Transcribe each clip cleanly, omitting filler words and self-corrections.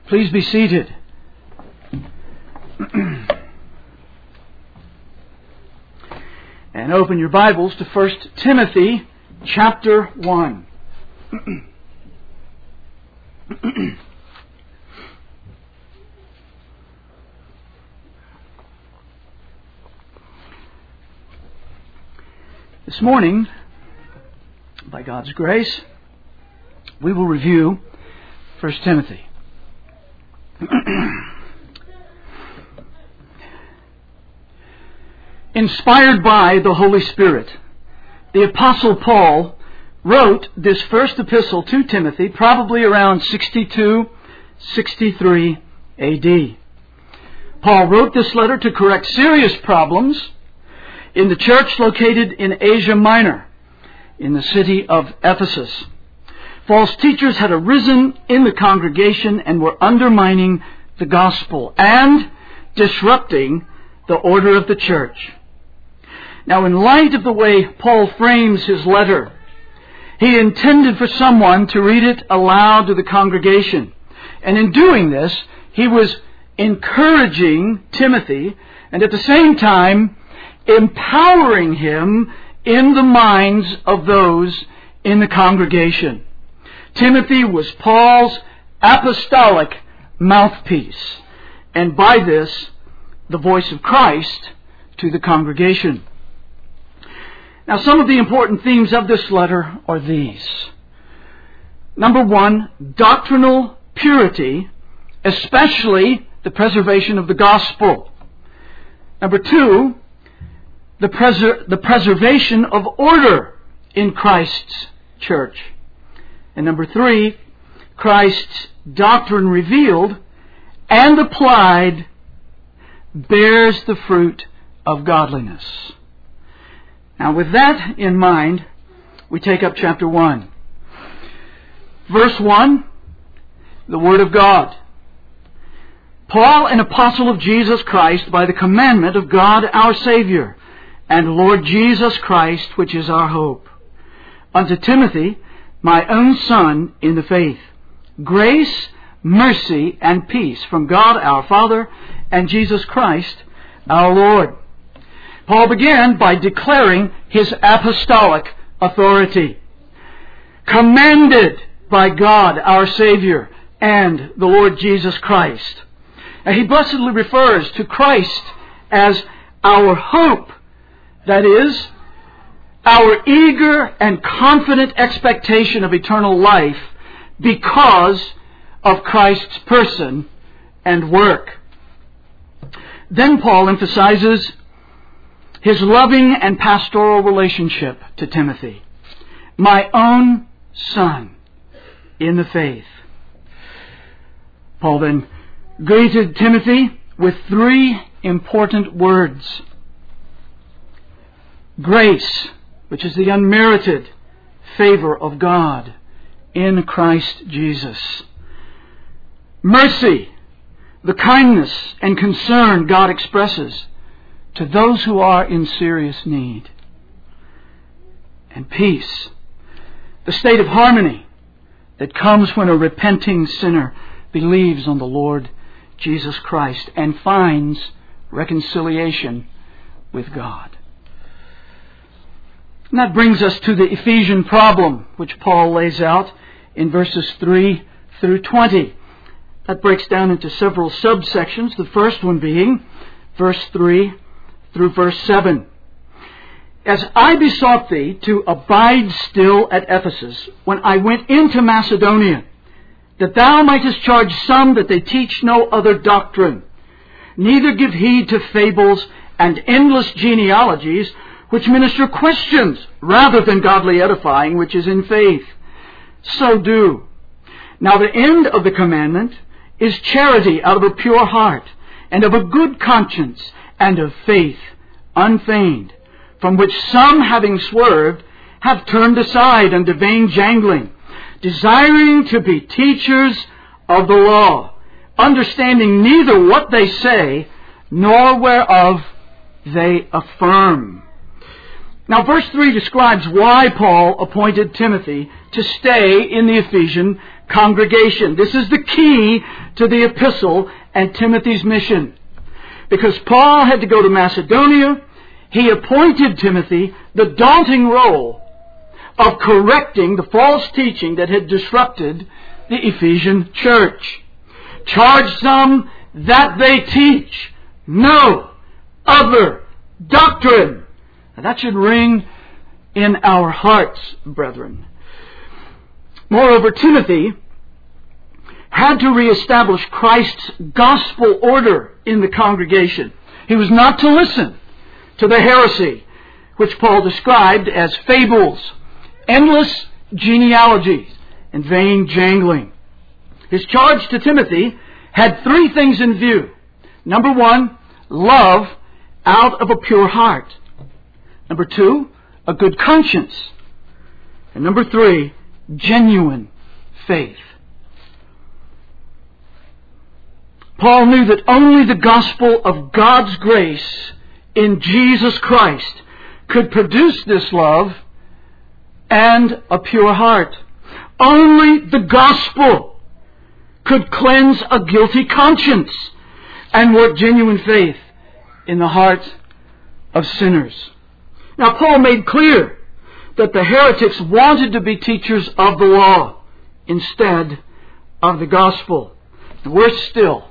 Please be seated. And open your Bibles to 1 Timothy chapter 1. This morning, by God's grace, we will review 1 Timothy. Inspired by the Holy Spirit, the Apostle Paul wrote this first epistle to Timothy probably around 62-63 AD. Paul wrote this letter to correct serious problems in the church located in Asia Minor, in the city of Ephesus. False teachers had arisen in the congregation and were undermining the gospel and disrupting the order of the church. Now, in light of the way Paul frames his letter, he intended for someone to read it aloud to the congregation. And in doing this, he was encouraging Timothy and at the same time empowering him in the minds of those in the congregation. Timothy was Paul's apostolic mouthpiece, and by this, the voice of Christ to the congregation. Now, some of the important themes of this letter are these. Number one, doctrinal purity, especially the preservation of the gospel. Number two, the preservation of order in Christ's church. And number three, Christ's doctrine revealed and applied bears the fruit of godliness. Now, with that in mind, we take up chapter 1. Verse 1, the Word of God. Paul, an apostle of Jesus Christ, by the commandment of God our Savior, and Lord Jesus Christ, which is our hope. Unto Timothy, my own son in the faith, grace, mercy, and peace from God our Father and Jesus Christ our Lord. Paul began by declaring his apostolic authority. Commanded by God our Savior and the Lord Jesus Christ. And he blessedly refers to Christ as our hope. That is, our eager and confident expectation of eternal life because of Christ's person and work. Then Paul emphasizes his loving and pastoral relationship to Timothy. My own son in the faith. Paul then greeted Timothy with three important words. Grace, which is the unmerited favor of God in Christ Jesus. Mercy, the kindness and concern God expresses to those who are in serious need. And peace, the state of harmony that comes when a repenting sinner believes on the Lord Jesus Christ and finds reconciliation with God. And that brings us to the Ephesian problem, which Paul lays out in verses 3 through 20. That breaks down into several subsections, the first one being verse 3 through verse 7. As I besought thee to abide still at Ephesus when I went into Macedonia, that thou mightest charge some that they teach no other doctrine, neither give heed to fables and endless genealogies, which minister questions rather than godly edifying, which is in faith. So do. Now the end of the commandment is charity out of a pure heart, and of a good conscience, and of faith unfeigned, from which some, having swerved, have turned aside unto vain jangling, desiring to be teachers of the law, understanding neither what they say, nor whereof they affirm. Now, verse 3 describes why Paul appointed Timothy to stay in the Ephesian congregation. This is the key to the epistle and Timothy's mission. Because Paul had to go to Macedonia, he appointed Timothy the daunting role of correcting the false teaching that had disrupted the Ephesian church. Charged them that they teach no other doctrine. Now that should ring in our hearts, brethren. Moreover, Timothy had to reestablish Christ's gospel order in the congregation. He was not to listen to the heresy, which Paul described as fables, endless genealogies, and vain jangling. His charge to Timothy had three things in view. Number one, love out of a pure heart. Number two, a good conscience. And number three, genuine faith. Paul knew that only the gospel of God's grace in Jesus Christ could produce this love and a pure heart. Only the gospel could cleanse a guilty conscience and work genuine faith in the heart of sinners. Now, Paul made clear that the heretics wanted to be teachers of the law instead of the gospel. Worse still,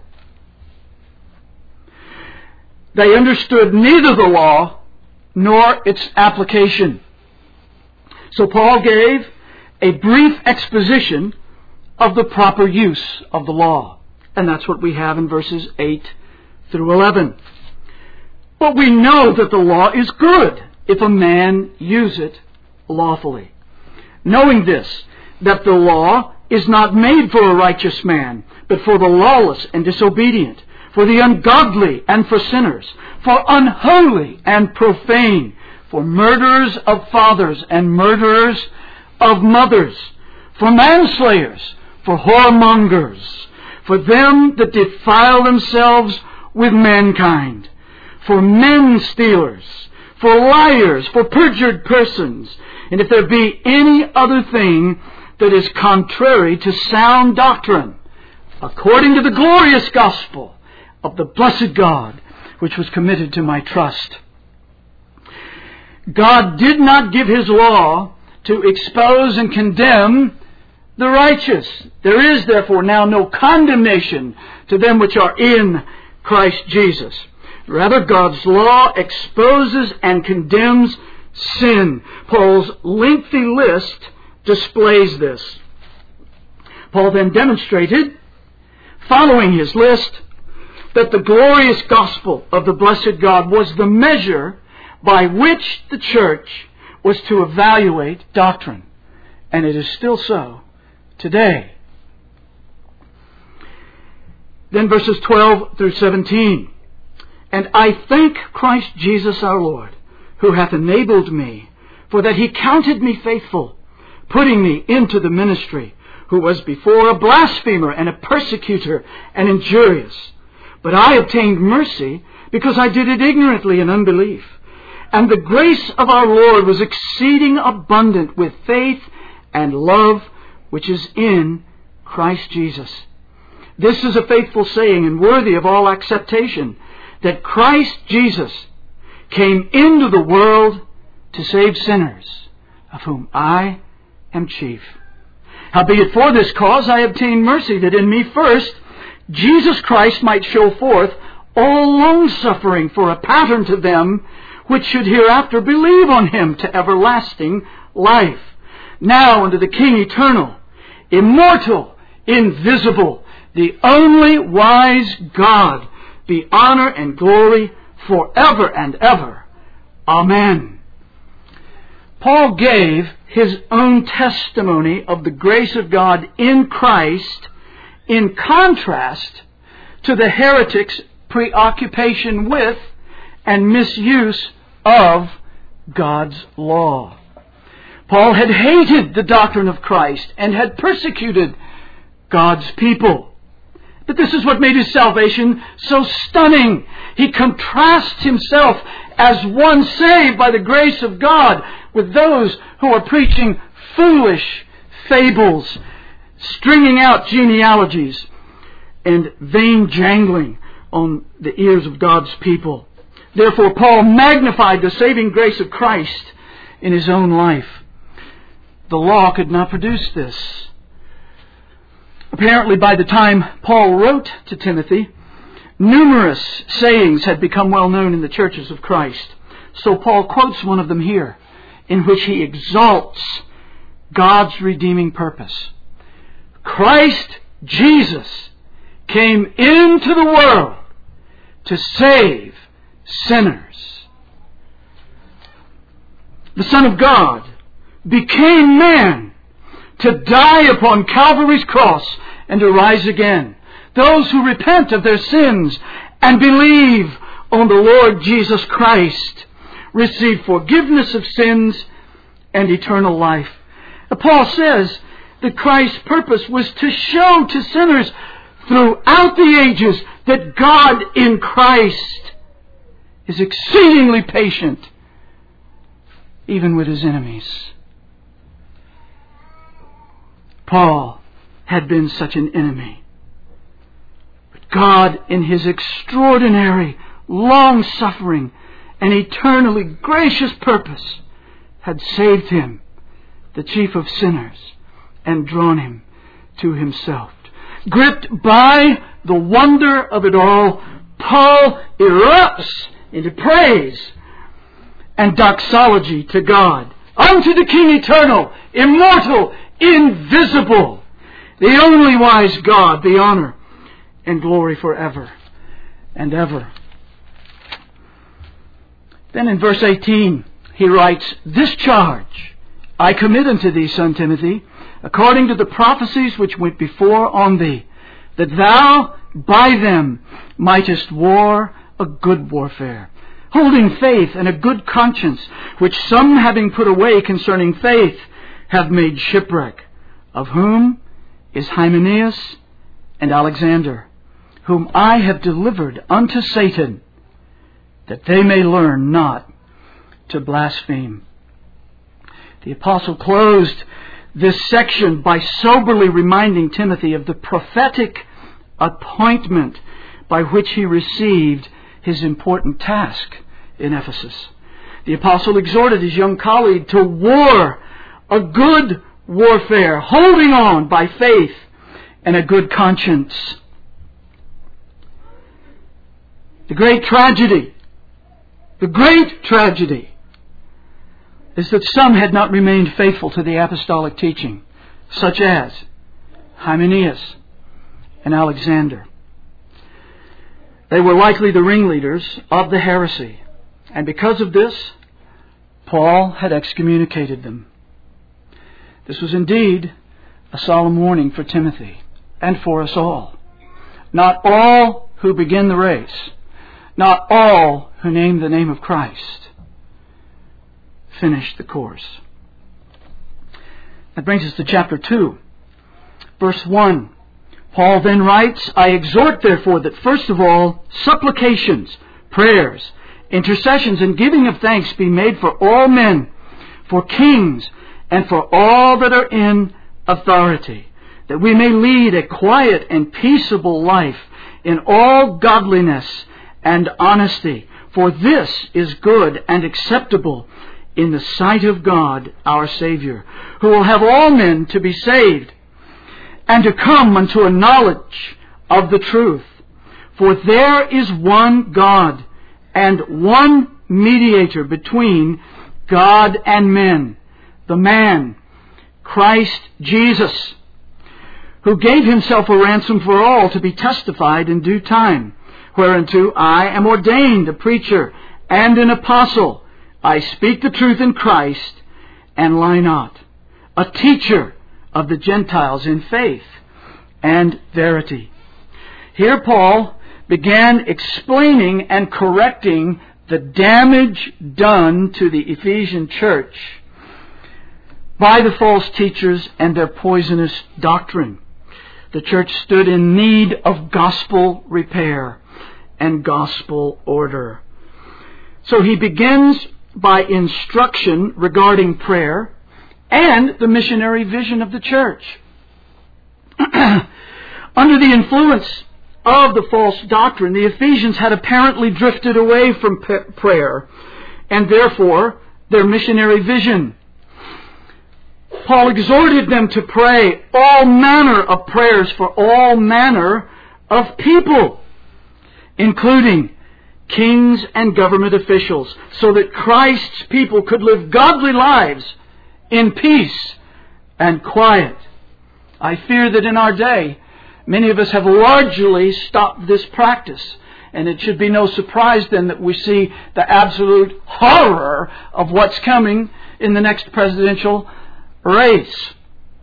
they understood neither the law nor its application. So Paul gave a brief exposition of the proper use of the law. And that's what we have in verses 8 through 11. But we know that the law is good if a man use it lawfully. Knowing this, that the law is not made for a righteous man, but for the lawless and disobedient, for the ungodly and for sinners, for unholy and profane, for murderers of fathers and murderers of mothers, for manslayers, for whoremongers, for them that defile themselves with mankind, for men stealers, for liars, for perjured persons, and if there be any other thing that is contrary to sound doctrine, according to the glorious gospel of the blessed God, which was committed to my trust. God did not give His law to expose and condemn the righteous. There is therefore now no condemnation to them which are in Christ Jesus. Rather, God's law exposes and condemns sin. Paul's lengthy list displays this. Paul then demonstrated, following his list, that the glorious gospel of the blessed God was the measure by which the church was to evaluate doctrine. And it is still so today. Then verses 12 through 17. And I thank Christ Jesus our Lord, who hath enabled me, for that He counted me faithful, putting me into the ministry, who was before a blasphemer and a persecutor and injurious. But I obtained mercy, because I did it ignorantly in unbelief. And the grace of our Lord was exceeding abundant with faith and love, which is in Christ Jesus. This is a faithful saying and worthy of all acceptation, that Christ Jesus came into the world to save sinners, of whom I am chief. Howbeit for this cause I obtained mercy, that in me first Jesus Christ might show forth all long-suffering for a pattern to them which should hereafter believe on Him to everlasting life. Now unto the King eternal, immortal, invisible, the only wise God, be honor and glory forever and ever. Amen. Paul gave his own testimony of the grace of God in Christ in contrast to the heretics' preoccupation with and misuse of God's law. Paul had hated the doctrine of Christ and had persecuted God's people. But this is what made his salvation so stunning. He contrasts himself as one saved by the grace of God with those who are preaching foolish fables, stringing out genealogies and vain jangling on the ears of God's people. Therefore, Paul magnified the saving grace of Christ in his own life. The law could not produce this. Apparently, by the time Paul wrote to Timothy, numerous sayings had become well known in the churches of Christ. So Paul quotes one of them here, in which he exalts God's redeeming purpose. Christ Jesus came into the world to save sinners. The Son of God became man to die upon Calvary's cross and to rise again. Those who repent of their sins and believe on the Lord Jesus Christ receive forgiveness of sins and eternal life. Paul says that Christ's purpose was to show to sinners throughout the ages that God in Christ is exceedingly patient, even with his enemies. Paul had been such an enemy. But God, in his extraordinary, long-suffering, and eternally gracious purpose, had saved him, the chief of sinners, and drawn him to himself. Gripped by the wonder of it all, Paul erupts into praise and doxology to God. Unto the King eternal, immortal, invisible, the only wise God, be honor and glory forever and ever. Then in verse 18, he writes, This charge I commit unto thee, son Timothy, according to the prophecies which went before on thee, that thou by them mightest war a good warfare, holding faith and a good conscience, which some having put away concerning faith have made shipwreck, of whom is Hymenaeus and Alexander, whom I have delivered unto Satan, that they may learn not to blaspheme. The apostle closed this section by soberly reminding Timothy of the prophetic appointment by which he received his important task in Ephesus. The apostle exhorted his young colleague to war a good warfare, holding on by faith and a good conscience. The great tragedy is that some had not remained faithful to the apostolic teaching, such as Hymenaeus and Alexander. They were likely the ringleaders of the heresy, and because of this, Paul had excommunicated them. This was indeed a solemn warning for Timothy and for us all. Not all who begin the race, not all who name the name of Christ, finish the course. That brings us to chapter 2, verse 1. Paul then writes, I exhort therefore that first of all supplications, prayers, intercessions, and giving of thanks be made for all men, for kings, and for all that are in authority, that we may lead a quiet and peaceable life in all godliness and honesty. For this is good and acceptable in the sight of God our Savior, who will have all men to be saved and to come unto a knowledge of the truth. For there is one God and one mediator between God and men, the man, Christ Jesus, who gave himself a ransom for all to be testified in due time, whereunto I am ordained a preacher and an apostle. I speak the truth in Christ and lie not, a teacher of the Gentiles in faith and verity. Here Paul began explaining and correcting the damage done to the Ephesian church by the false teachers and their poisonous doctrine. The church stood in need of gospel repair and gospel order. So he begins by instruction regarding prayer and the missionary vision of the church. Under the influence of the false doctrine, the Ephesians had apparently drifted away from prayer and therefore their missionary vision. Paul exhorted them to pray all manner of prayers for all manner of people, including kings and government officials, so that Christ's people could live godly lives in peace and quiet. I fear that in our day, many of us have largely stopped this practice. And it should be no surprise then that we see the absolute horror of what's coming in the next presidential race.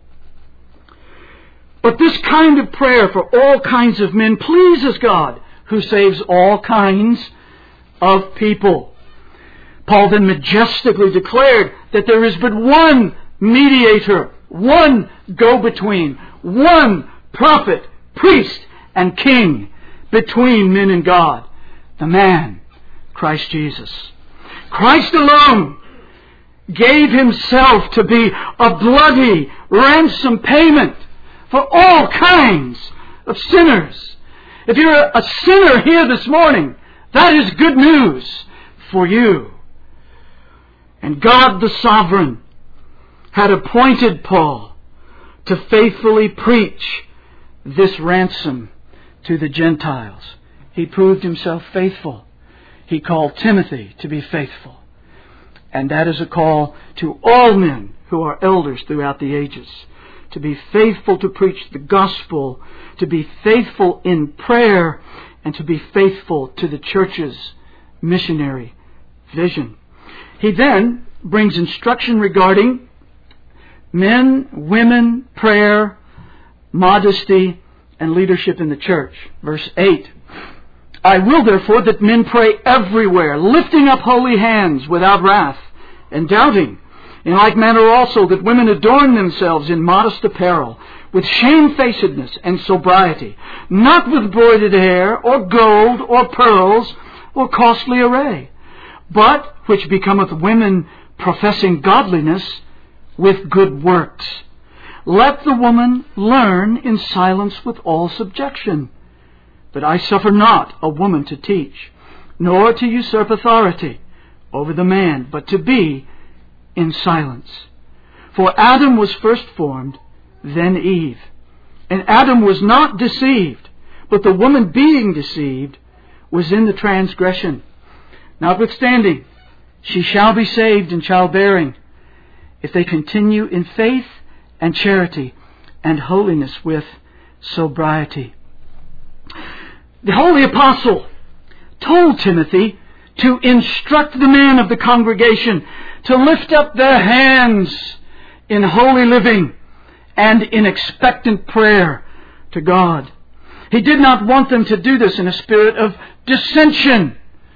But this kind of prayer for all kinds of men pleases God, who saves all kinds of people. Paul then majestically declared that there is but one mediator, one go-between, one prophet, priest, and king between men and God, the man, Christ Jesus. Christ alone gave himself to be a bloody ransom payment for all kinds of sinners. If you're a sinner here this morning, that is good news for you. And God the Sovereign had appointed Paul to faithfully preach this ransom to the Gentiles. He proved himself faithful. He called Timothy to be faithful. And that is a call to all men who are elders throughout the ages, to be faithful to preach the gospel, to be faithful in prayer, and to be faithful to the church's missionary vision. He then brings instruction regarding men, women, prayer, modesty, and leadership in the church. Verse 8. I will therefore that men pray everywhere, lifting up holy hands without wrath and doubting. In like manner also that women adorn themselves in modest apparel, with shamefacedness and sobriety, not with broidered hair, or gold, or pearls, or costly array, but which becometh women professing godliness with good works. Let the woman learn in silence with all subjection. But I suffer not a woman to teach, nor to usurp authority over the man, but to be in silence. For Adam was first formed, then Eve. And Adam was not deceived, but the woman being deceived was in the transgression. Notwithstanding, she shall be saved in childbearing, if they continue in faith and charity and holiness with sobriety. The Holy Apostle told Timothy to instruct the men of the congregation to lift up their hands in holy living and in expectant prayer to God. He did not want them to do this in a spirit of dissension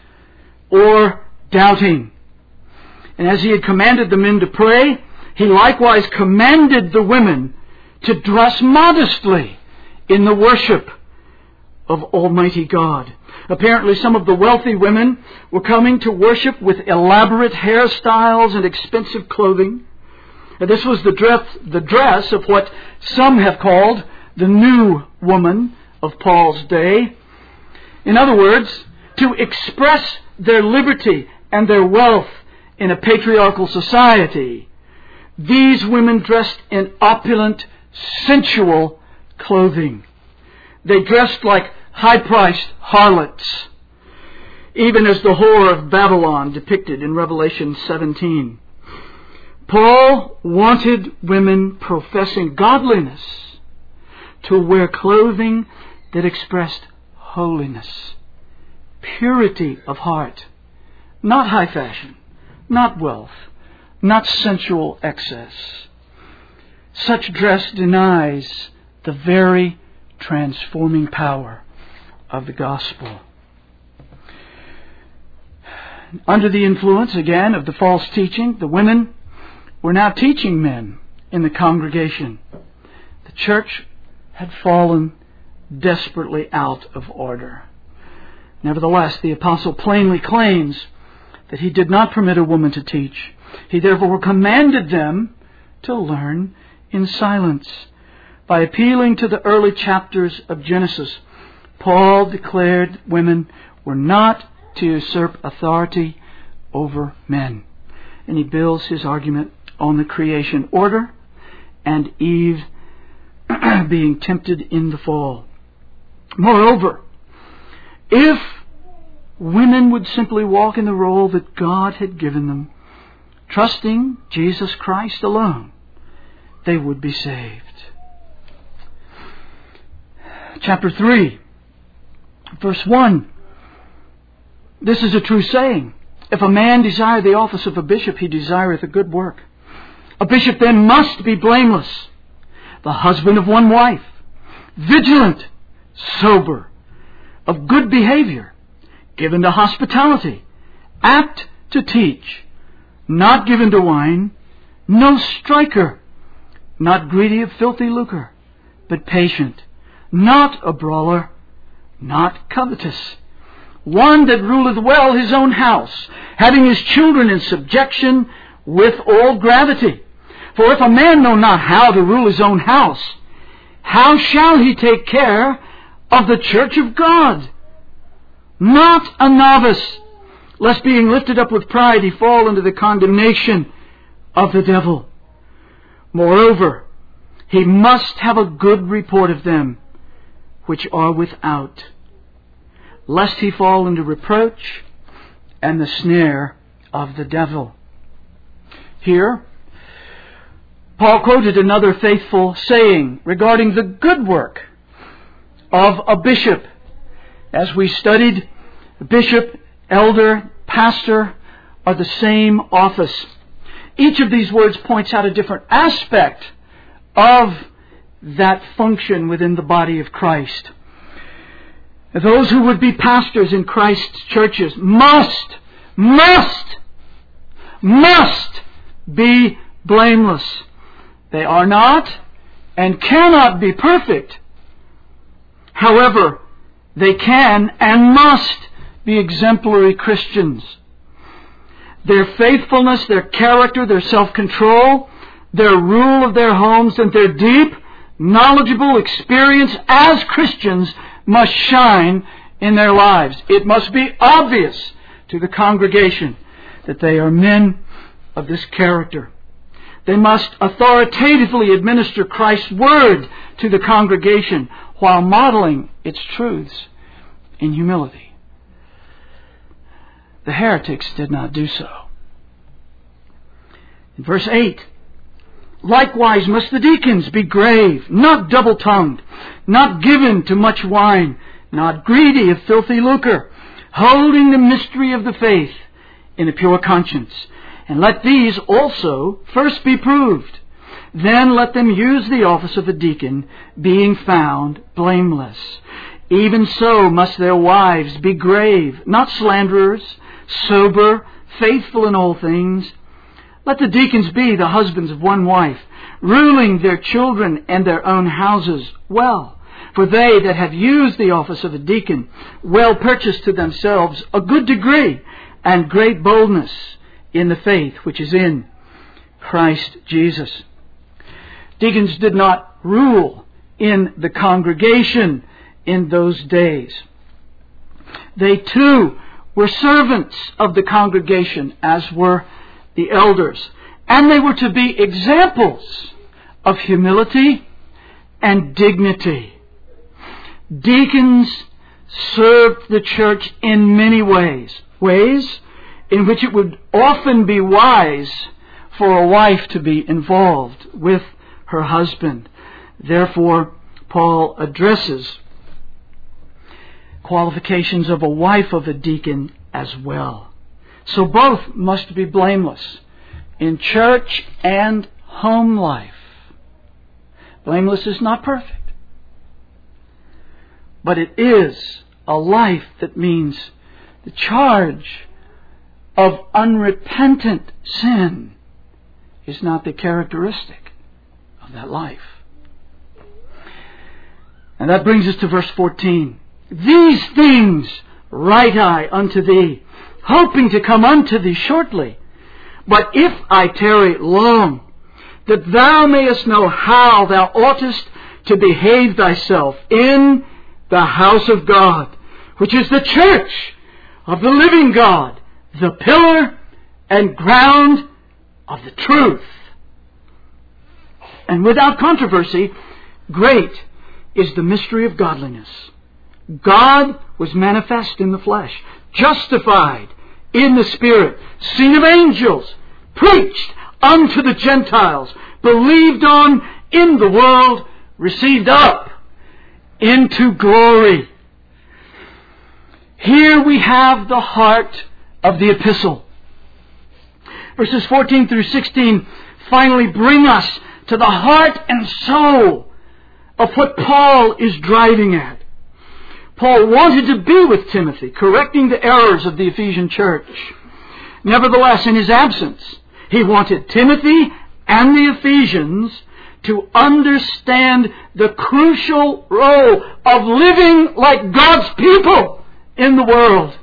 or doubting. And as he had commanded the men to pray, he likewise commanded the women to dress modestly in the worship of Almighty God. Apparently some of the wealthy women were coming to worship with elaborate hairstyles and expensive clothing. And this was the dress of what some have called the new woman of Paul's day. In other words, to express their liberty and their wealth in a patriarchal society, these women dressed in opulent, sensual clothing. They dressed like high-priced harlots, even as the whore of Babylon depicted in Revelation 17. Paul wanted women professing godliness to wear clothing that expressed holiness, purity of heart, not high fashion, not wealth, not sensual excess. Such dress denies the very transforming power of the gospel. Under the influence, again, of the false teaching, the women were now teaching men in the congregation. The church had fallen desperately out of order. Nevertheless, the apostle plainly claims that he did not permit a woman to teach. He therefore commanded them to learn in silence. By appealing to the early chapters of Genesis, Paul declared women were not to usurp authority over men. And he builds his argument on the creation order and Eve being tempted in the fall. Moreover, if women would simply walk in the role that God had given them, trusting Jesus Christ alone, they would be saved. Chapter 3, verse 1. This is a true saying. If a man desire the office of a bishop, he desireth a good work. A bishop then must be blameless, the husband of one wife, vigilant, sober, of good behavior, given to hospitality, apt to teach, not given to wine, no striker, not greedy of filthy lucre, but patient, not a brawler, not covetous, one that ruleth well his own house, having his children in subjection with all gravity. For if a man know not how to rule his own house, how shall he take care of the church of God? Not a novice, lest being lifted up with pride he fall into the condemnation of the devil. Moreover, he must have a good report of them which are without, lest he fall into reproach and the snare of the devil. Here, Paul quoted another faithful saying regarding the good work of a bishop. As we studied, bishop, elder, pastor are the same office. Each of these words points out a different aspect of that function within the body of Christ. Those who would be pastors in Christ's churches must be blameless. They are not and cannot be perfect. However, they can and must be exemplary Christians. Their faithfulness, their character, their self-control, their rule of their homes, and their deep, knowledgeable experience as Christians must shine in their lives. It must be obvious to the congregation that they are men of this character. They must authoritatively administer Christ's word to the congregation while modeling its truths in humility. The heretics did not do so. In verse 8, likewise must the deacons be grave, not double-tongued, not given to much wine, not greedy of filthy lucre, holding the mystery of the faith in a pure conscience. And let these also first be proved. Then let them use the office of a deacon, being found blameless. Even so must their wives be grave, not slanderers, sober, faithful in all things. Let the deacons be the husbands of one wife, ruling their children and their own houses well. For they that have used the office of a deacon well purchase to themselves a good degree and great boldness in the faith which is in Christ Jesus. Deacons did not rule in the congregation in those days. They too were servants of the congregation, as were the elders. And they were to be examples of humility and dignity. Deacons served the church in many ways in which it would often be wise for a wife to be involved with her husband. Therefore, Paul addresses qualifications of a wife of a deacon as well. So both must be blameless in church and home life. Blameless is not perfect, but it is a life that means the charge of unrepentant sin is not the characteristic of that life. And that brings us to verse 14. These things write I unto thee, hoping to come unto thee shortly. But if I tarry long, that thou mayest know how thou oughtest to behave thyself in the house of God, which is the church of the living God, the pillar and ground of the truth. And without controversy, great is the mystery of godliness. God was manifest in the flesh, justified in the Spirit, seen of angels, preached unto the Gentiles, believed on in the world, received up into glory. Here we have the heart of the epistle. Verses 14 through 16 finally bring us to the heart and soul of what Paul is driving at. Paul wanted to be with Timothy, correcting the errors of the Ephesian church. Nevertheless, in his absence, he wanted Timothy and the Ephesians to understand the crucial role of living like God's people in the world.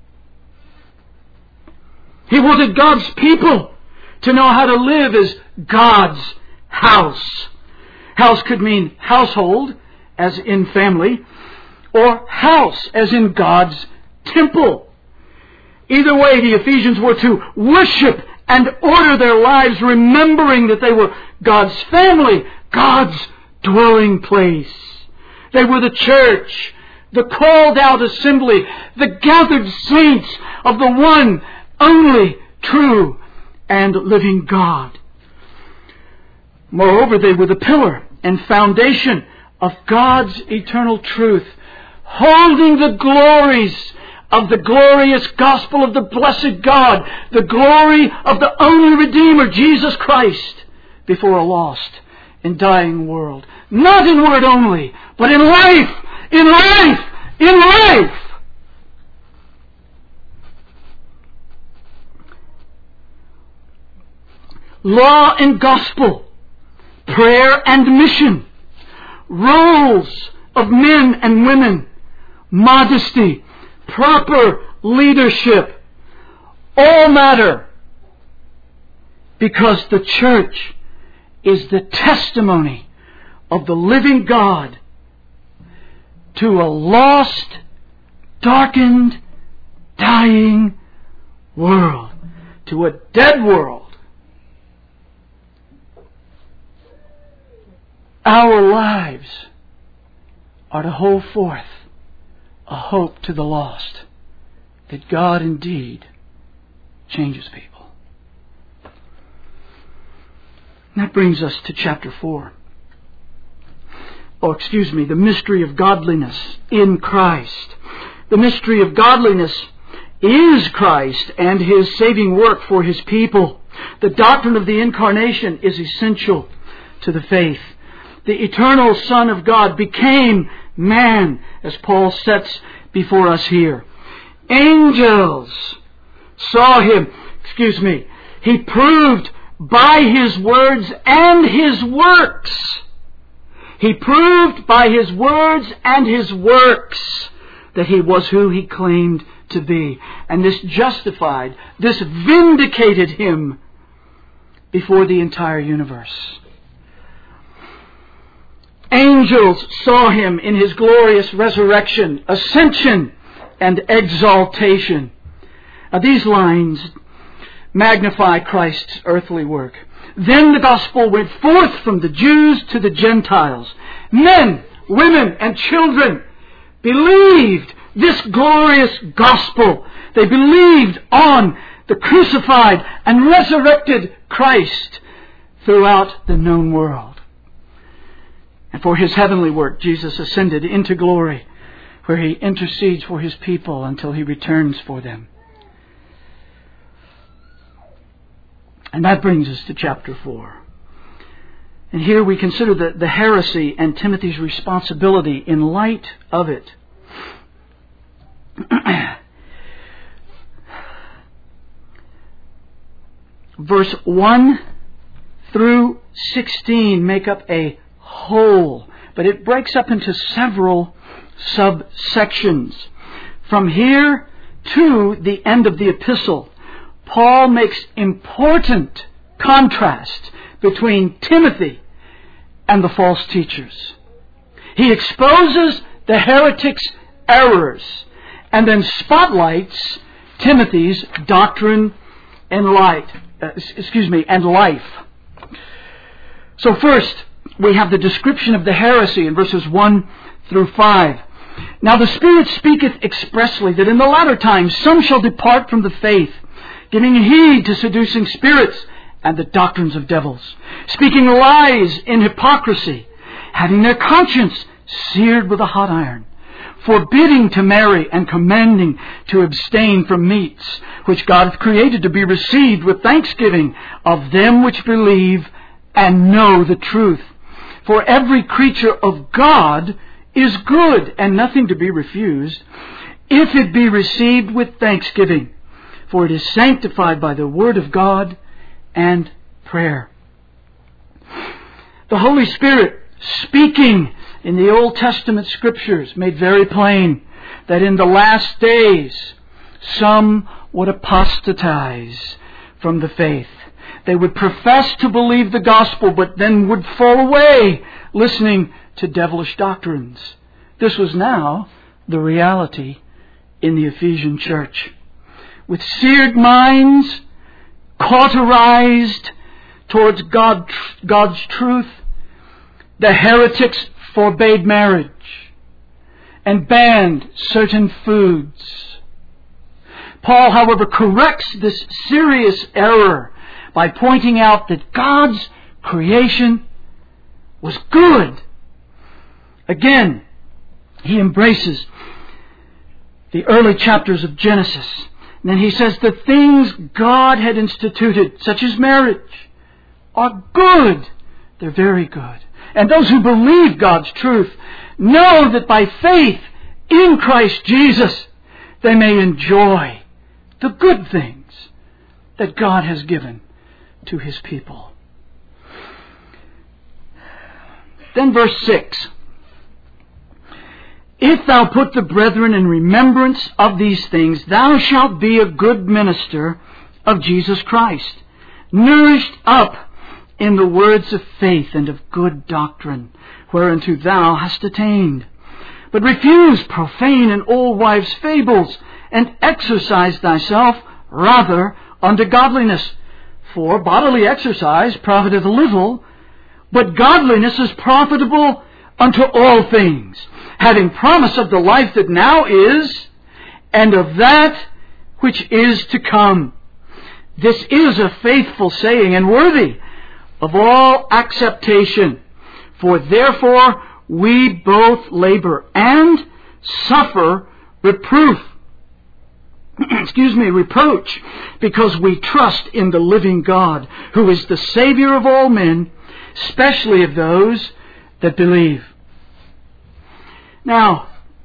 He wanted God's people to know how to live as God's house. House could mean household, as in family, or house, as in God's temple. Either way, the Ephesians were to worship and order their lives, remembering that they were God's family, God's dwelling place. They were the church, the called out assembly, the gathered saints of the one, only, true and living God. Moreover, they were the pillar and foundation of God's eternal truth, holding the glories of the glorious gospel of the blessed God, the glory of the only Redeemer, Jesus Christ, before a lost and dying world. Not in word only, but in life, in life, in life. Law and gospel, prayer and mission, roles of men and women, modesty, proper leadership, all matter, because the church is the testimony of the living God to a lost, darkened, dying world, to a dead world. Our lives are to hold forth a hope to the lost, that God indeed changes people. And that brings us to chapter 4. The mystery of godliness in Christ. The mystery of godliness is Christ and His saving work for His people. The doctrine of the incarnation is essential to the faith. The eternal Son of God became man, as Paul sets before us here. Angels saw Him. He proved by His words and His works. He proved by His words and His works that He was who He claimed to be. And this justified, this vindicated Him before the entire universe. Angels saw Him in His glorious resurrection, ascension, and exaltation. Now, these lines magnify Christ's earthly work. Then the gospel went forth from the Jews to the Gentiles. Men, women, and children believed this glorious gospel. They believed on the crucified and resurrected Christ throughout the known world. And for His heavenly work, Jesus ascended into glory, where He intercedes for His people until He returns for them. And that brings us to chapter 4. And here we consider the heresy and Timothy's responsibility in light of it. Verse 1 through 16 make up a whole, but it breaks up into several subsections. From here to the end of the epistle, Paul makes important contrast between Timothy and the false teachers. He exposes the heretic's errors and then spotlights Timothy's doctrine and life. So first, we have the description of the heresy in verses 1 through 5. Now the Spirit speaketh expressly that in the latter times some shall depart from the faith, giving heed to seducing spirits and the doctrines of devils, speaking lies in hypocrisy, having their conscience seared with a hot iron, forbidding to marry and commanding to abstain from meats, which God hath created to be received with thanksgiving of them which believe and know the truth. For every creature of God is good, and nothing to be refused, if it be received with thanksgiving, for it is sanctified by the word of God and prayer. The Holy Spirit, speaking in the Old Testament Scriptures, made very plain that in the last days some would apostatize from the faith. They would profess to believe the gospel, but then would fall away, listening to devilish doctrines. This was now the reality in the Ephesian church. With seared minds, cauterized towards God's truth, the heretics forbade marriage and banned certain foods. Paul, however, corrects this serious error by pointing out that God's creation was good. Again, he embraces the early chapters of Genesis. And then he says the things God had instituted, such as marriage, are good. They're very good. And those who believe God's truth know that by faith in Christ Jesus, they may enjoy the good things that God has given to His people. Then verse 6. If thou put the brethren in remembrance of these things, thou shalt be a good minister of Jesus Christ, nourished up in the words of faith and of good doctrine, whereunto thou hast attained. But refuse profane and old wives' fables, and exercise thyself rather unto godliness. For bodily exercise profiteth little, but godliness is profitable unto all things, having promise of the life that now is, and of that which is to come. This is a faithful saying, and worthy of all acceptation. For therefore we both labor and suffer reproach, because we trust in the living God, who is the Savior of all men, especially of those that believe. Now,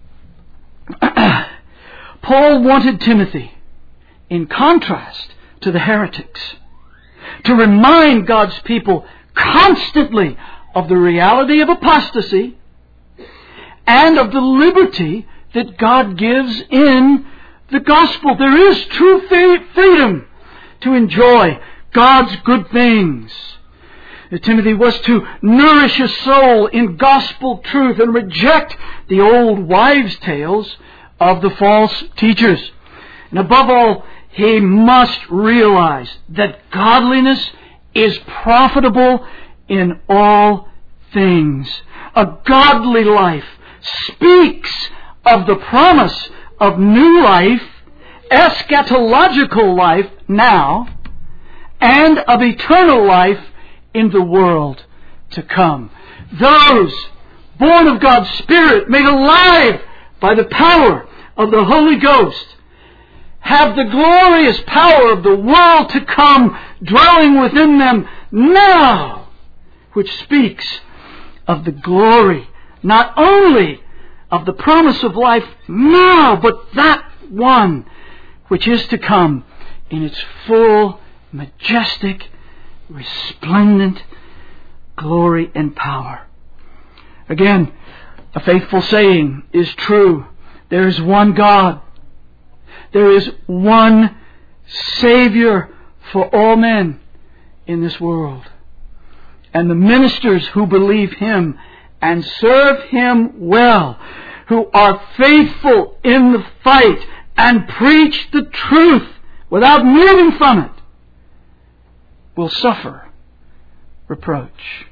Paul wanted Timothy, in contrast to the heretics, to remind God's people constantly of the reality of apostasy and of the liberty that God gives in the gospel. There is true freedom to enjoy God's good things. Timothy was to nourish his soul in gospel truth and reject the old wives' tales of the false teachers. And above all, he must realize that godliness is profitable in all things. A godly life speaks of the promise of new life, eschatological life now, and of eternal life in the world to come. Those born of God's Spirit, made alive by the power of the Holy Ghost, have the glorious power of the world to come dwelling within them now, which speaks of the glory, not only of the promise of life now, but that one which is to come in its full, majestic, resplendent glory and power. Again, a faithful saying is true. There is one God. There is one Savior for all men in this world. And the ministers who believe Him and serve Him well, who are faithful in the fight and preach the truth without moving from it, will suffer reproach.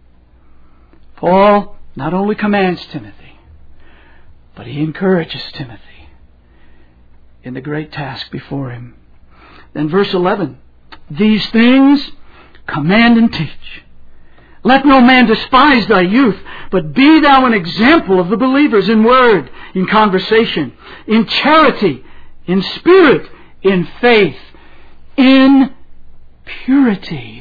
Paul not only commands Timothy, but he encourages Timothy in the great task before him. Then verse 11, these things command and teach. Let no man despise thy youth, but be thou an example of the believers in word, in conversation, in charity, in spirit, in faith, in purity.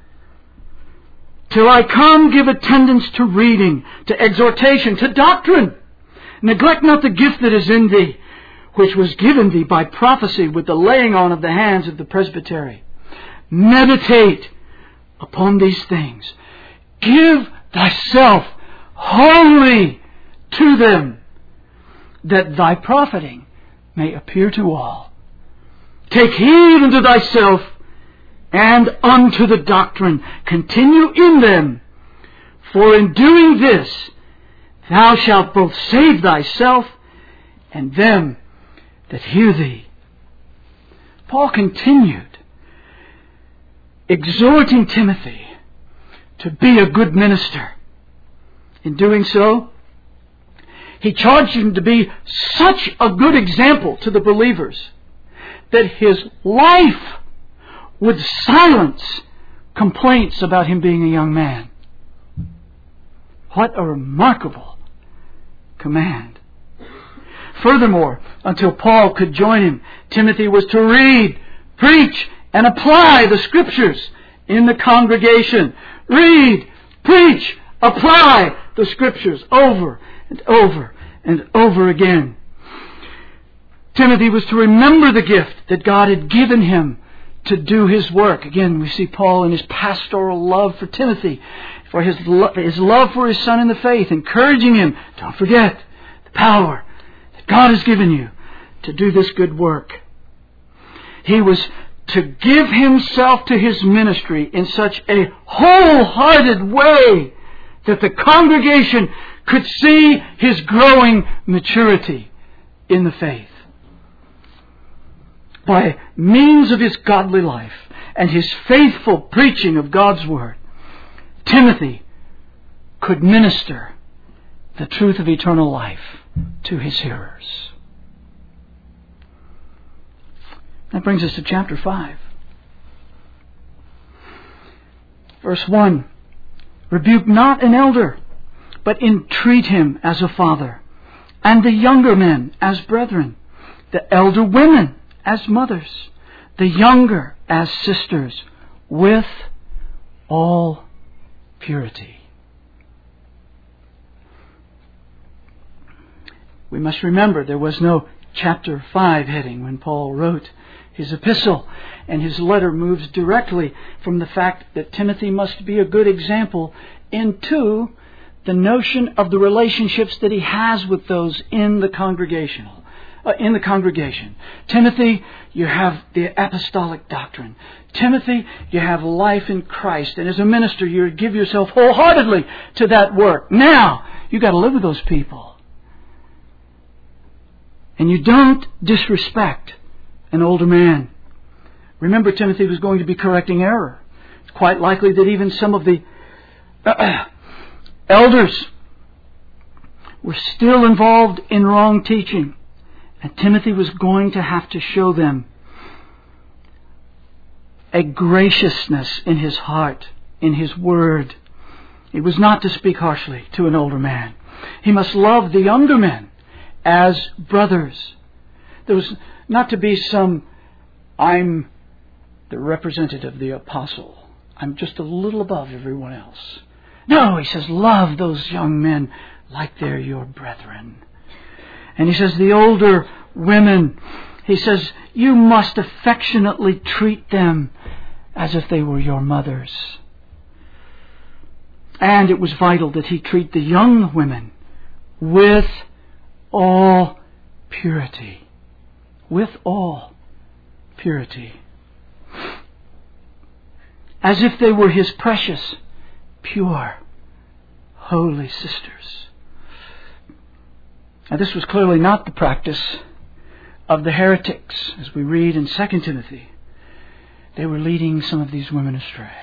Till I come, give attendance to reading, to exhortation, to doctrine. Neglect not the gift that is in thee, which was given thee by prophecy with the laying on of the hands of the presbytery. Meditate upon these things. Give thyself wholly to them, that thy profiting may appear to all. Take heed unto thyself and unto the doctrine. Continue in them, for in doing this thou shalt both save thyself and them that hear thee. Paul continued, exhorting Timothy to be a good minister. In doing so, he charged him to be such a good example to the believers that his life would silence complaints about him being a young man. What a remarkable command. Furthermore, until Paul could join him, Timothy was to read, preach, and apply the Scriptures in the congregation. Read, preach, apply the Scriptures over and over and over again. Timothy was to remember the gift that God had given him to do his work. Again, we see Paul in his pastoral love for Timothy, for his love for his son in the faith, encouraging him, don't forget the power that God has given you to do this good work. He was to give himself to his ministry in such a wholehearted way that the congregation could see his growing maturity in the faith. By means of his godly life and his faithful preaching of God's Word, Timothy could minister the truth of eternal life to his hearers. That brings us to chapter 5. Verse 1, rebuke not an elder, but entreat him as a father, and the younger men as brethren, the elder women as mothers, the younger as sisters, with all purity. We must remember there was no chapter 5 heading when Paul wrote his epistle, and his letter moves directly from the fact that Timothy must be a good example into the notion of the relationships that he has with those in the congregation. Timothy, you have the apostolic doctrine. Timothy, you have life in Christ. And as a minister, you give yourself wholeheartedly to that work. Now, you've got to live with those people. And you don't disrespect an older man. Remember, Timothy was going to be correcting error. It's quite likely that even some of the elders were still involved in wrong teaching. And Timothy was going to have to show them a graciousness in his heart, in his word. He was not to speak harshly to an older man. He must love the younger men as brothers. There was not to be some, I'm the representative of the apostle. I'm just a little above everyone else. No, he says, love those young men like they're your brethren. And he says, the older women, he says, you must affectionately treat them as if they were your mothers. And it was vital that he treat the young women with all purity. With all purity. As if they were his precious, pure, holy sisters. Now, this was clearly not the practice of the heretics, as we read in 2 Timothy. They were leading some of these women astray.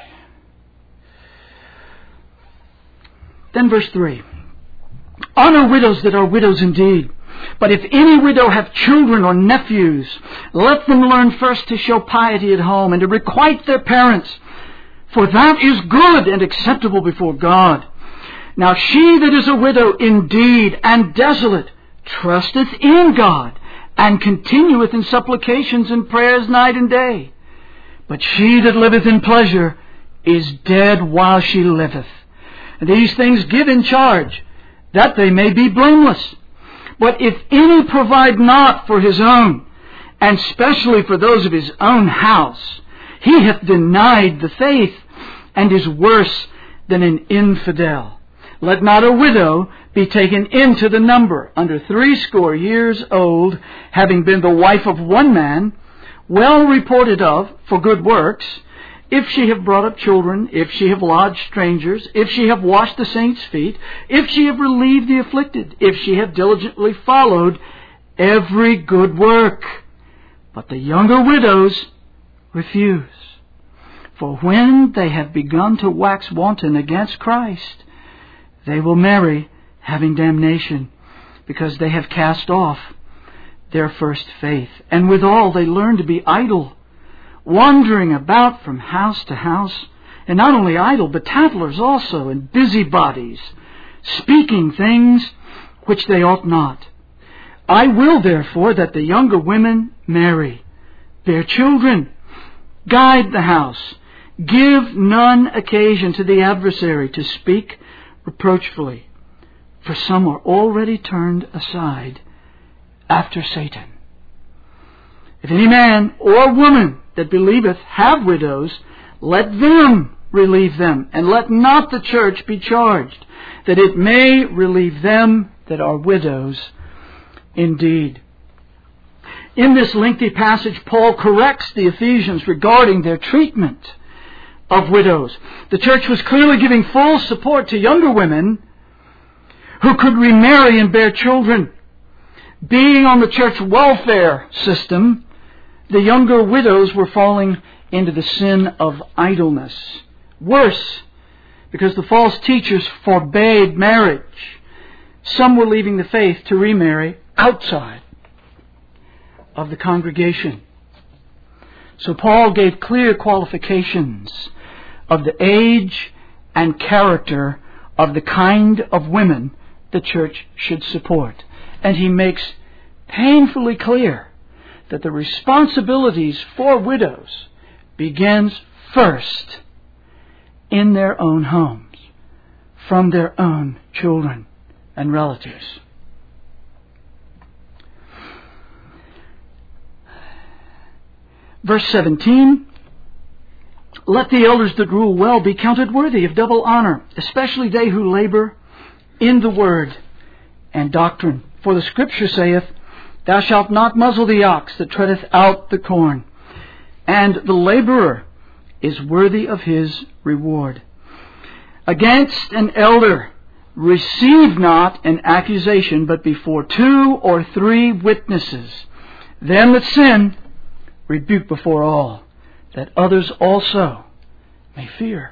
Then verse 3. Honor widows that are widows indeed. But if any widow have children or nephews, let them learn first to show piety at home and to requite their parents. For that is good and acceptable before God. Now she that is a widow indeed and desolate trusteth in God and continueth in supplications and prayers night and day. But she that liveth in pleasure is dead while she liveth. And these things give in charge, that they may be blameless. But if any provide not for his own, and specially for those of his own house, he hath denied the faith, and is worse than an infidel. Let not a widow be taken into the number under 60 years old, having been the wife of one man, well reported of for good works, if she have brought up children, if she have lodged strangers, if she have washed the saints' feet, if she have relieved the afflicted, if she have diligently followed every good work. But the younger widows refuse. For when they have begun to wax wanton against Christ, they will marry, having damnation, because they have cast off their first faith. And withal they learn to be idle, wandering about from house to house, and not only idle, but tattlers also, and busybodies, speaking things which they ought not. I will therefore that the younger women marry, bear children, guide the house, give none occasion to the adversary to speak reproachfully, for some are already turned aside after Satan. If any man or woman that believeth have widows, let them relieve them, and let not the church be charged, that it may relieve them that are widows indeed. In this lengthy passage, Paul corrects the Ephesians regarding their treatment of widows. The church was clearly giving full support to younger women who could remarry and bear children. Being on the church welfare system, the younger widows were falling into the sin of idleness. Worse, because the false teachers forbade marriage, some were leaving the faith to remarry outside of the congregation. So Paul gave clear qualifications of the age and character of the kind of women the church should support. And he makes painfully clear that the responsibilities for widows begins first in their own homes, from their own children and relatives. Verse 17, let the elders that rule well be counted worthy of double honor, especially they who labor in the word and doctrine. For the Scripture saith, thou shalt not muzzle the ox that treadeth out the corn, and the laborer is worthy of his reward. Against an elder receive not an accusation, but before 2 or 3 witnesses. Them that sin, rebuke before all, that others also may fear.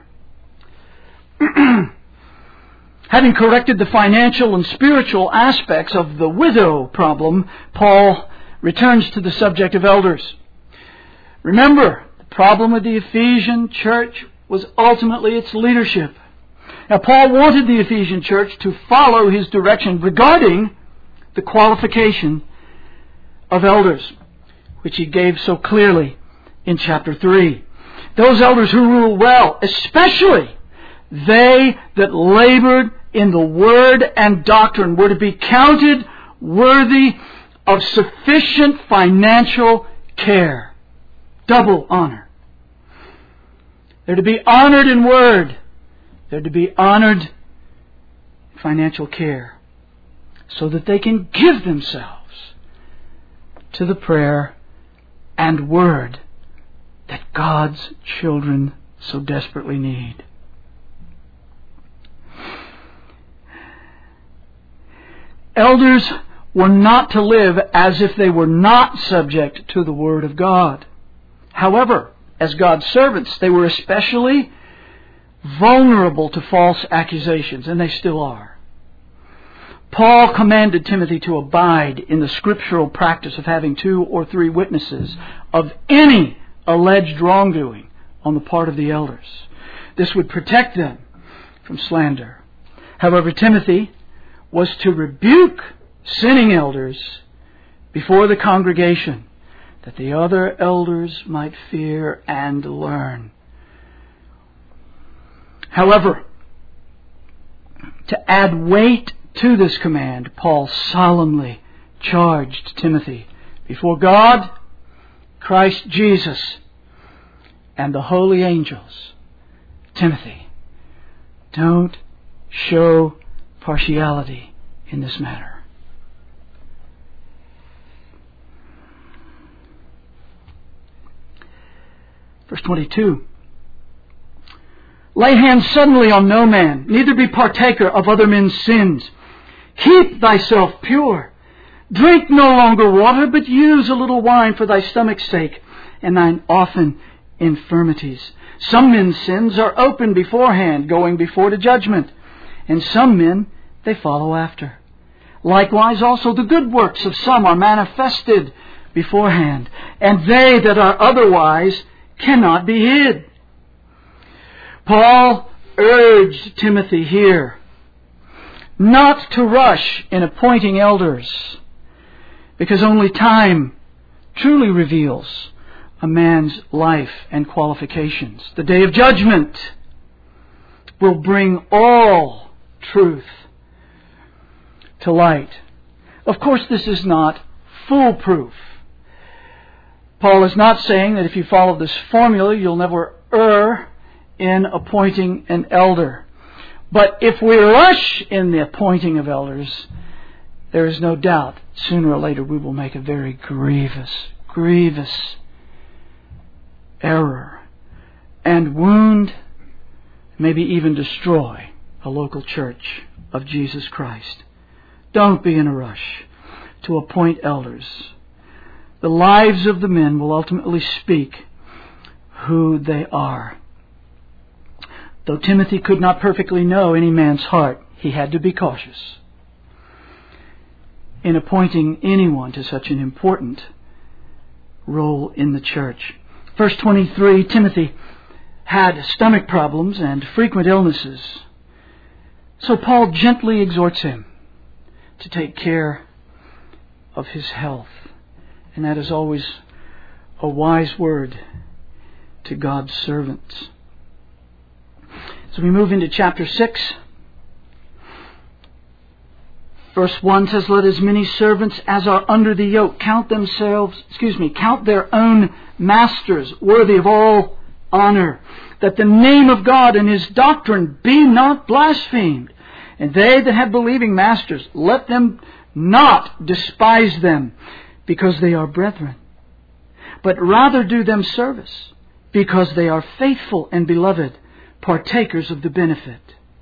Having corrected the financial and spiritual aspects of the widow problem, Paul returns to the subject of elders. Remember, the problem with the Ephesian church was ultimately its leadership. Now, Paul wanted the Ephesian church to follow his direction regarding the qualification of elders, which he gave so clearly in chapter 3. Those elders who rule well, especially they that labored in the word and doctrine, were to be counted worthy of sufficient financial care. Double honor. They're to be honored in word. They're to be honored in financial care, so that they can give themselves to the prayer and word that God's children so desperately need. Elders were not to live as if they were not subject to the Word of God. However, as God's servants, they were especially vulnerable to false accusations, and they still are. Paul commanded Timothy to abide in the scriptural practice of having 2 or 3 witnesses of any alleged wrongdoing on the part of the elders. This would protect them from slander. However, Timothy was to rebuke sinning elders before the congregation, that the other elders might fear and learn. However, to add weight to this command, Paul solemnly charged Timothy before God, Christ Jesus, and the holy angels, Timothy, don't show partiality in this matter. Verse 22. Lay hands suddenly on no man, neither be partaker of other men's sins. Keep thyself pure. Drink no longer water, but use a little wine for thy stomach's sake, and thine often infirmities. Some men's sins are open beforehand, going before to judgment, and some men they follow after. Likewise also the good works of some are manifested beforehand, and they that are otherwise cannot be hid. Paul urged Timothy here not to rush in appointing elders, because only time truly reveals a man's life and qualifications. The day of judgment will bring all truth to light. Of course, this is not foolproof. Paul is not saying that if you follow this formula, you'll never err in appointing an elder. But if we rush in the appointing of elders, there is no doubt sooner or later we will make a very grievous error and wound, maybe even destroy a local church of Jesus Christ. Don't be in a rush to appoint elders. The lives of the men will ultimately speak who they are. Though Timothy could not perfectly know any man's heart, he had to be cautious in appointing anyone to such an important role in the church. Verse 23, Timothy had stomach problems and frequent illnesses. So Paul gently exhorts him to take care of his health. And that is always a wise word to God's servants. So we move into chapter 6. Verse 1 says, let as many servants as are under the yoke count their own masters worthy of all honor, that the name of God and His doctrine be not blasphemed. And they that have believing masters, let them not despise them, because they are brethren, but rather do them service, because they are faithful and beloved, partakers of the benefit.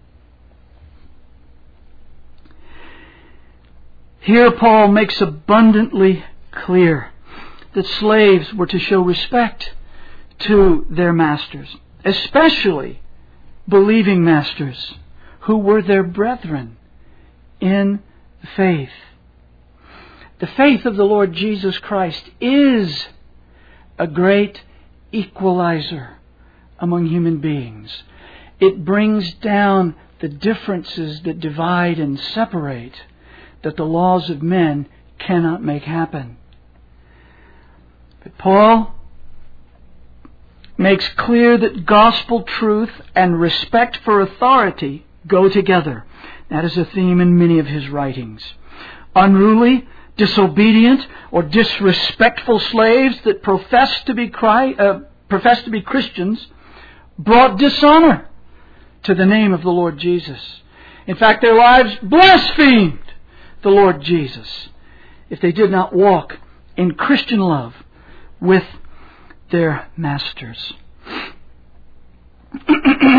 Here Paul makes abundantly clear that slaves were to show respect to their masters, especially believing masters who were their brethren in faith. The faith of the Lord Jesus Christ is a great equalizer among human beings. It brings down the differences that divide and separate, that the laws of men cannot make happen. But Paul makes clear that gospel truth and respect for authority go together. That is a theme in many of his writings. Unruly, disobedient, or disrespectful slaves that profess to be Christians brought dishonor to the name of the Lord Jesus. In fact, their lives blasphemed the Lord Jesus if they did not walk in Christian love with their masters.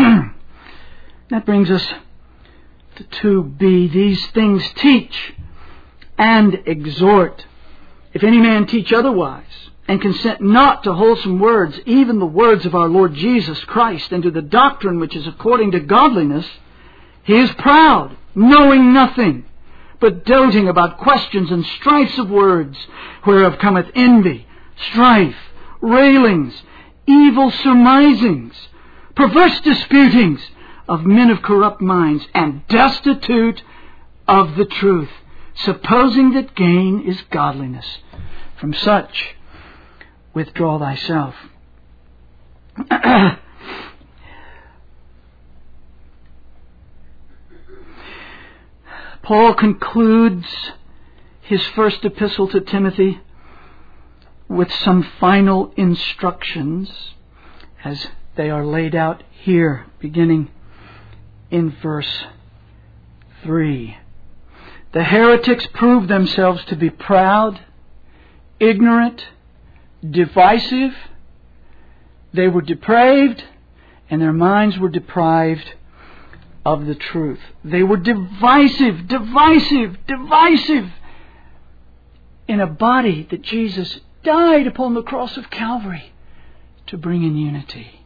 That brings us to 2b. These things teach and exhort. If any man teach otherwise, and consent not to wholesome words, even the words of our Lord Jesus Christ, and to the doctrine which is according to godliness, he is proud, knowing nothing, but doting about questions and strifes of words, whereof cometh envy, strife, railings, evil surmisings, perverse disputings of men of corrupt minds, and destitute of the truth, supposing that gain is godliness. From such withdraw thyself. Paul concludes his first epistle to Timothy with some final instructions as they are laid out here, beginning in verse 3. The heretics proved themselves to be proud, ignorant, divisive. They were depraved, and their minds were deprived of the truth. They were divisive in a body that Jesus died upon the cross of Calvary to bring in unity.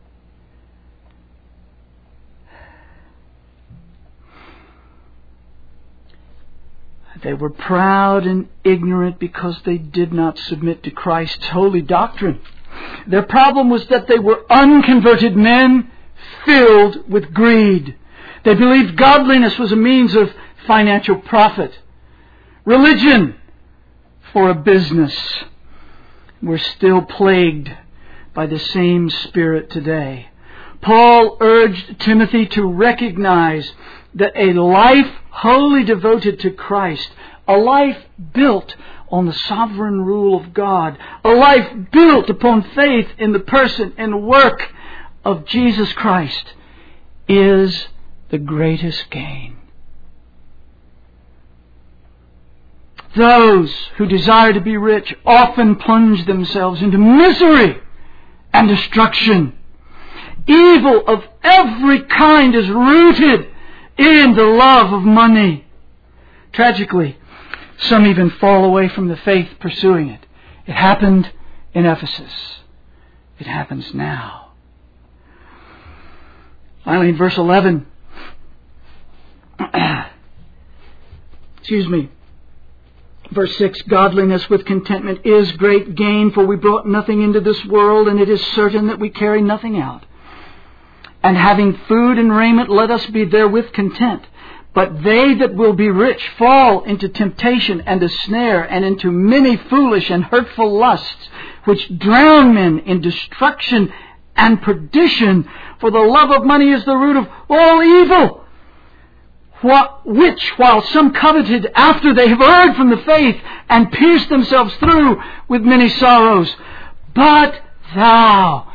They were proud and ignorant because they did not submit to Christ's holy doctrine. Their problem was that they were unconverted men filled with greed. They believed godliness was a means of financial profit. Religion for a business. We're still plagued by the same spirit today. Paul urged Timothy to recognize that a life wholly devoted to Christ, a life built on the sovereign rule of God, a life built upon faith in the person and work of Jesus Christ, is the greatest gain. Those who desire to be rich often plunge themselves into misery and destruction. Evil of every kind is rooted in the love of money. Tragically, some even fall away from the faith pursuing it. It happened in Ephesus. It happens now. Finally, in verse 11, verse 6, godliness with contentment is great gain, for we brought nothing into this world, and it is certain that we carry nothing out. And having food and raiment, let us be therewith content. But they that will be rich fall into temptation and a snare, and into many foolish and hurtful lusts, which drown men in destruction and perdition. For the love of money is the root of all evil. Which, while some coveted after they have erred from the faith, and pierced themselves through with many sorrows. But thou,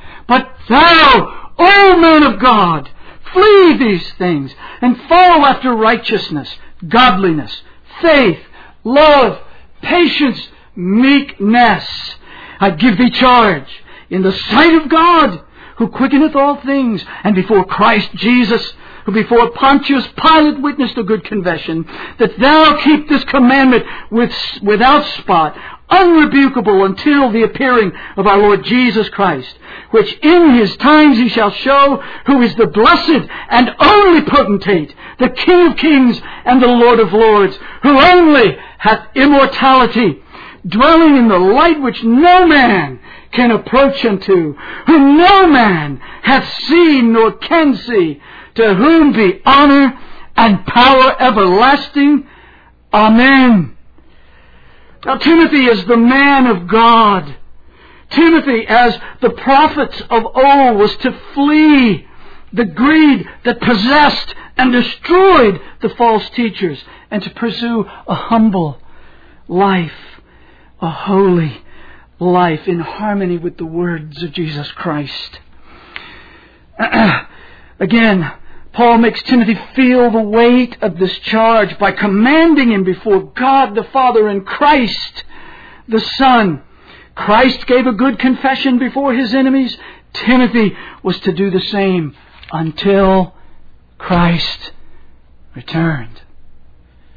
O man of God, flee these things, and follow after righteousness, godliness, faith, love, patience, meekness. I give thee charge in the sight of God, who quickeneth all things, and before Christ Jesus, who before Pontius Pilate witnessed a good confession, that thou keep this commandment without spot, unrebukable, until the appearing of our Lord Jesus Christ, which in his times he shall show who is the blessed and only potentate, the King of kings and the Lord of lords, who only hath immortality, dwelling in the light which no man can approach unto, whom no man hath seen nor can see, to whom be honor and power everlasting. Amen. Now, Timothy is the man of God. Timothy, as the prophets of old, was to flee the greed that possessed and destroyed the false teachers, and to pursue a humble life, a holy life in harmony with the words of Jesus Christ. Again, Paul makes Timothy feel the weight of this charge by commanding him before God the Father and Christ the Son. Christ gave a good confession before his enemies. Timothy was to do the same until Christ returned.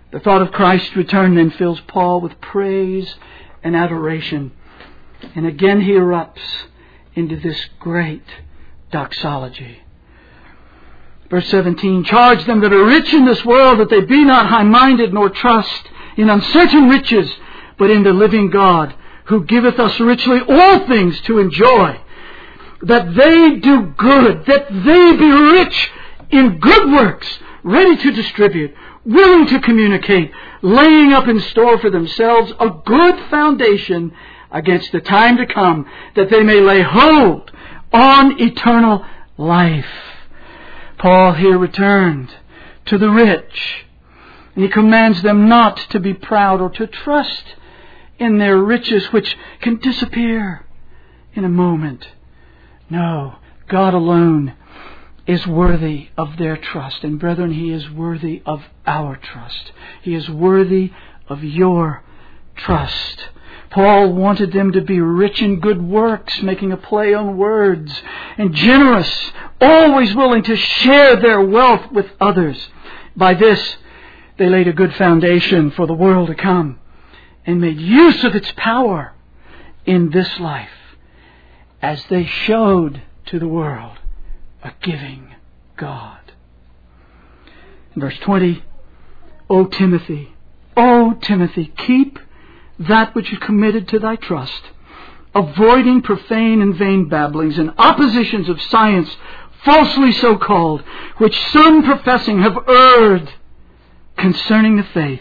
The thought of Christ's return then fills Paul with praise and adoration. And again he erupts into this great doxology. Verse 17, charge them that are rich in this world that they be not high-minded nor trust in uncertain riches, but in the living God, who giveth us richly all things to enjoy. That they do good, that they be rich in good works, ready to distribute, willing to communicate, laying up in store for themselves a good foundation against the time to come, that they may lay hold on eternal life. Paul here returned to the rich, and he commands them not to be proud or to trust in their riches, which can disappear in a moment. No, God alone is worthy of their trust. And brethren, He is worthy of our trust. He is worthy of your trust. Paul wanted them to be rich in good works, making a play on words, and generous, always willing to share their wealth with others. By this, they laid a good foundation for the world to come and made use of its power in this life as they showed to the world a giving God. In verse 20, O Timothy, keep that which is committed to thy trust, avoiding profane and vain babblings and oppositions of science, falsely so called, which some professing have erred concerning the faith.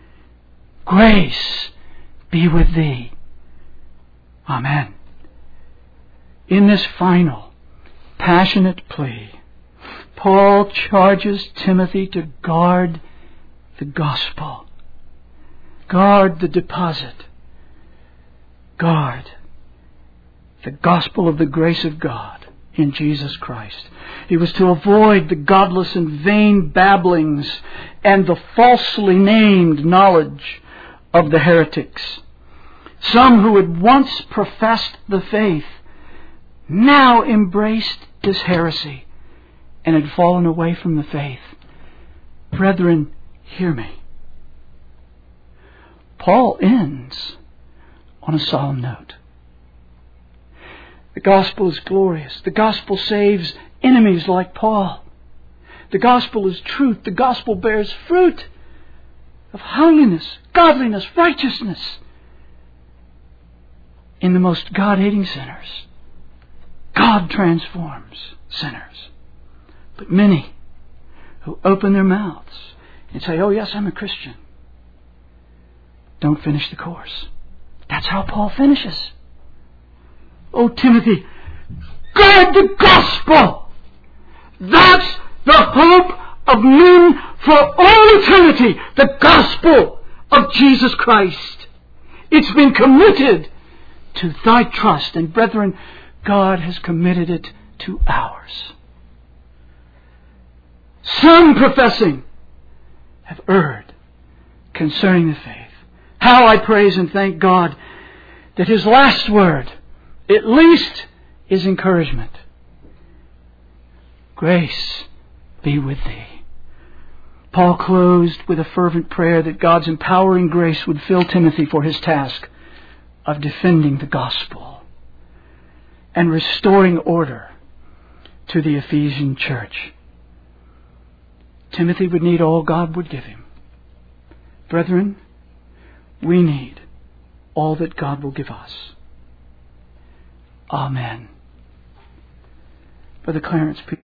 Grace be with thee. Amen. In this final, passionate plea, Paul charges Timothy to guard the gospel. Guard the deposit. Guard the gospel of the grace of God in Jesus Christ. He was to avoid the godless and vain babblings and the falsely named knowledge of the heretics. Some who had once professed the faith now embraced this heresy and had fallen away from the faith. Brethren, hear me. Paul ends on a solemn note. The gospel is glorious. The gospel saves enemies like Paul. The gospel is truth. The gospel bears fruit of holiness, godliness, righteousness in the most God-hating sinners. God transforms sinners. But many who open their mouths and say, oh yes, I'm a Christian, don't finish the course. That's how Paul finishes. Oh, Timothy, guard the gospel. That's the hope of men for all eternity. The gospel of Jesus Christ. It's been committed to thy trust. And brethren, God has committed it to ours. Some professing have erred concerning the faith. How I praise and thank God that His last word, at least, is encouragement. Grace be with thee. Paul closed with a fervent prayer that God's empowering grace would fill Timothy for his task of defending the gospel and restoring order to the Ephesian church. Timothy would need all God would give him. Brethren, we need all that God will give us. Amen. Brother Clarence,